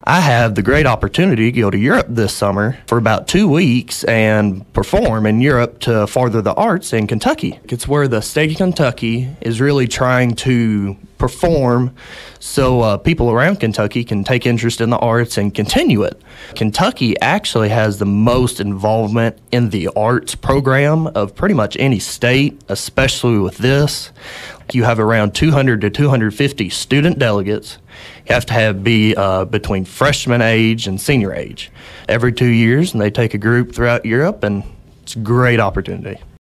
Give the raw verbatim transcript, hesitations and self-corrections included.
I have the great opportunity to go to Europe this summer for about two weeks and perform in Europe to further the arts in Kentucky. It's where the state of Kentucky is really trying to perform so uh, people around Kentucky can take interest in the arts and continue it. Kentucky actually has the most involvement in the arts program of pretty much any state, especially with this. You have around two hundred to two hundred fifty student delegates. You have to have be uh, between freshman age and senior age every two years, and they take a group throughout Europe, and it's a great opportunity.